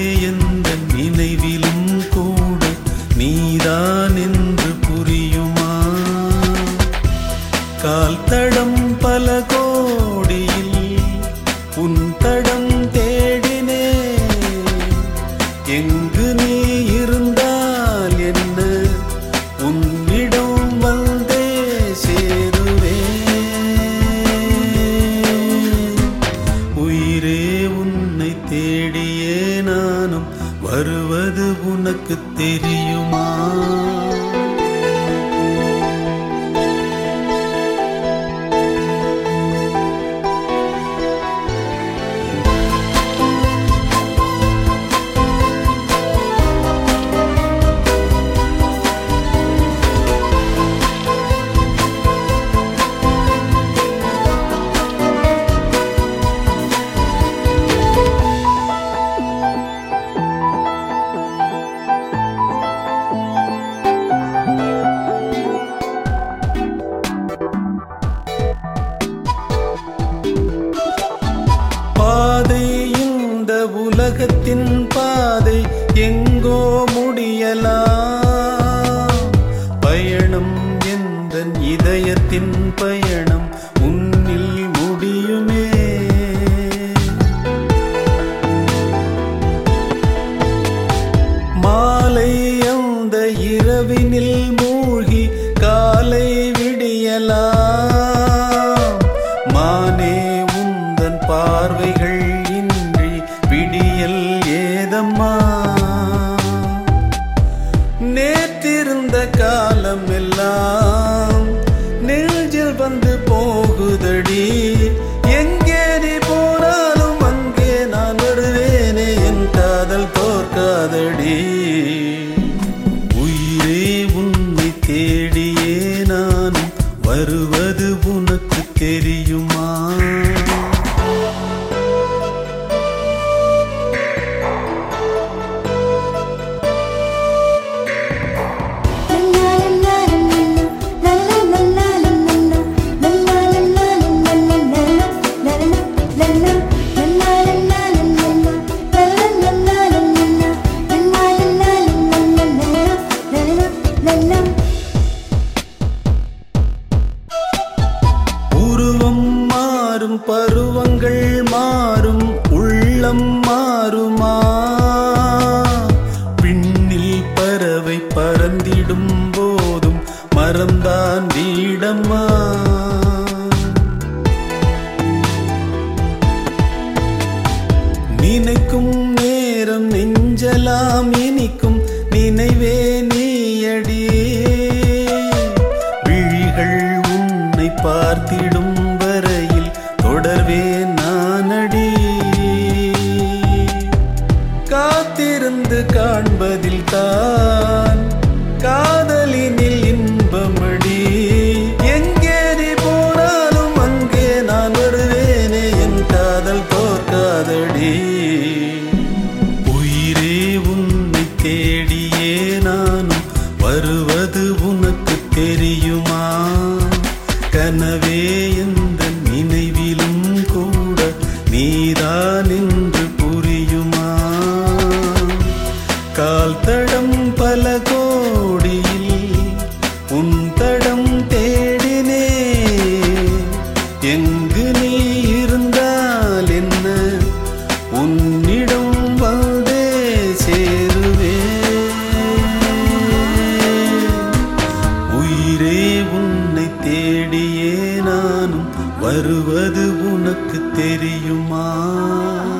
எந்த நினைவிலும் கூட நீதான் என்று புரியுமா? கால் தடம் பல கோடியில் உன் தடம் தேடினே. எங்கு நீ இருந்தால் என்ன, உன்னிடம் வந்தே சேருவேன். உயிரே உன்னை தேடியே நானும் வருவது உனக்கு தெரியுமா? இந்த உலகத்தின் பாதை எங்கோ முடியலாம். பயணம் எந்தன் இதயத்தின் பயணம் உன்னில் முடியுமே. மாலை அந்த இரவினில் மூழ்கி காலை விடியலாம். மானே உந்தன் பார்வைகள் விடியல் ஏதம்மா? நேற்றிருந்த காலம் எல்லாம் நெஞ்சில் வந்து போகுதடி. எங்கே நீ போனாலும் அங்கே நான் வருவேனே, என் காதல் தோற்காதடி. உயிரே உன்னை தேடியே நானும் வருவது உனக்கு தெரியுமா? பருவங்கள் மாறும், உள்ளம் மாறுமா? விண்ணில் பறவை பறந்திடும் போதும் மரம்தான் வீடம்மா. நினைக்கும் நேரம் நெஞ்சலாம் இனிக்கும், நினைவே நீயடி. விழிகள் உன்னை பார்த்திடும் வரையில் தொடர்வே நானடி. காத்திருந்து காண்பதில் தான் காதலினில் இன்பமடி. எங்கே நீ போனாலும் அங்கே நான் வருவேனே, என் காதல் தோற்காதடி. உயிரே உன்னை தேடியே நானும் வருவது உனக்கு தெரியுமா? கனவே எந்த நினைவிலும் கூட நீதான் என்று புரியுமா? கால் தடம் பல கோடியில் உன் தடம் தேடினே. எங்கு நீ இருந்தால் என்ன, உன்னிடம் வந்தே சேருவேன். உயிரே உன்னை தேடியே நானும் வருவது உனக்கு தெரியுமா?